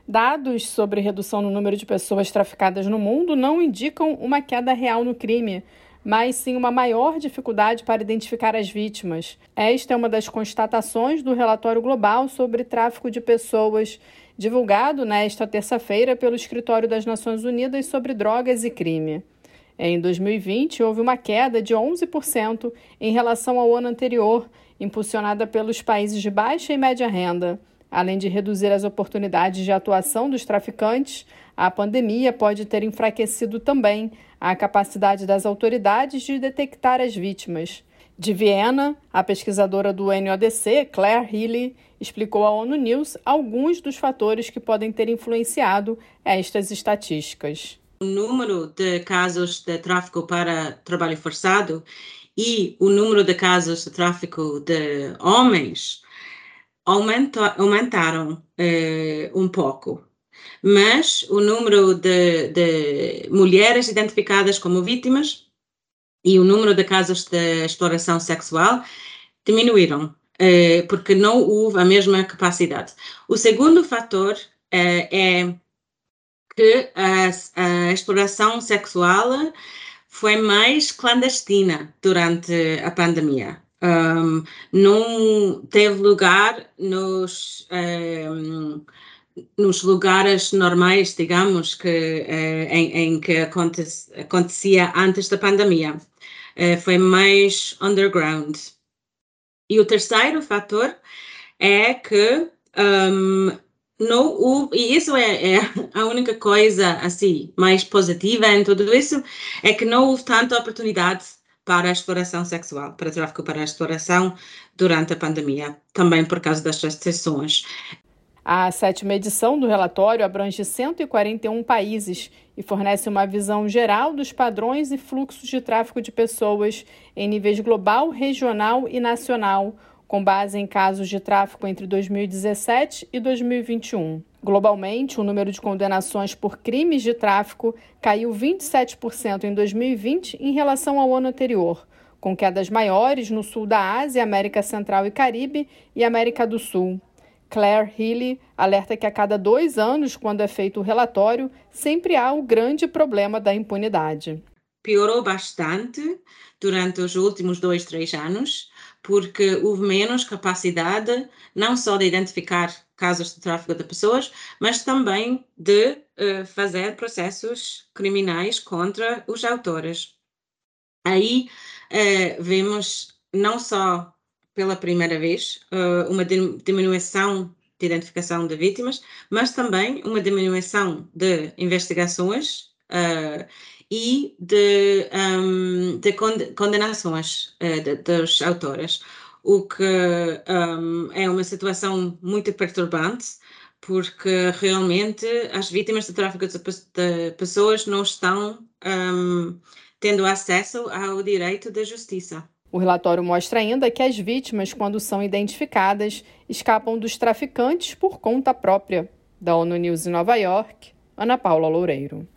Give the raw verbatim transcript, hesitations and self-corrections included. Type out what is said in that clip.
Dados sobre redução no número de pessoas traficadas no mundo não indicam uma queda real no crime, mas sim uma maior dificuldade para identificar as vítimas. Esta é uma das constatações do relatório global sobre tráfico de pessoas, divulgado nesta terça-feira pelo Escritório das Nações Unidas sobre Drogas e Crime. Em dois mil e vinte, houve uma queda de onze por cento em relação ao ano anterior, impulsionada pelos países de baixa e média renda. Além de reduzir as oportunidades de atuação dos traficantes, a pandemia pode ter enfraquecido também a capacidade das autoridades de detectar as vítimas. De Viena, a pesquisadora do N O D C, Claire Healy, explicou à ONU News alguns dos fatores que podem ter influenciado estas estatísticas. O número de casos de tráfico para trabalho forçado e o número de casos de tráfico de homens aumento, aumentaram eh, um pouco, mas o número de, de mulheres identificadas como vítimas e o número de casos de exploração sexual diminuíram, eh, porque não houve a mesma capacidade. O segundo fator eh, é que a, a exploração sexual foi mais clandestina durante a pandemia. Um, não teve lugar nos, um, nos lugares normais, digamos, que, uh, em, em que aconte, acontecia antes da pandemia. Uh, foi mais underground. E o terceiro fator é que um, não houve, e isso é, é a única coisa assim mais positiva em tudo isso, é que não houve tanta oportunidade para a exploração sexual, para tráfico para a exploração durante a pandemia, também por causa das restrições. A sétima edição do relatório abrange cento e quarenta e um países e fornece uma visão geral dos padrões e fluxos de tráfico de pessoas em níveis global, regional e nacional, com base em casos de tráfico entre dois mil e dezessete e dois mil e vinte e um. Globalmente, o número de condenações por crimes de tráfico caiu vinte e sete por cento em dois mil e vinte em relação ao ano anterior, com quedas maiores no sul da Ásia, América Central e Caribe e América do Sul. Claire Healy alerta que a cada dois anos, quando é feito o relatório, sempre há o grande problema da impunidade. Piorou bastante durante os últimos dois, três anos, porque houve menos capacidade não só de identificar casos de tráfico de pessoas, mas também de uh, fazer processos criminais contra os autores. Aí uh, vemos não só pela primeira vez uh, uma diminuição de identificação de vítimas, mas também uma diminuição de investigações uh, e de, um, de condenações uh, de, dos autores, o que um, é uma situação muito perturbante, porque realmente as vítimas de tráfico de pessoas não estão um, tendo acesso ao direito da justiça. O relatório mostra ainda que as vítimas, quando são identificadas, escapam dos traficantes por conta própria. Da ONU News em Nova York, Ana Paula Loureiro.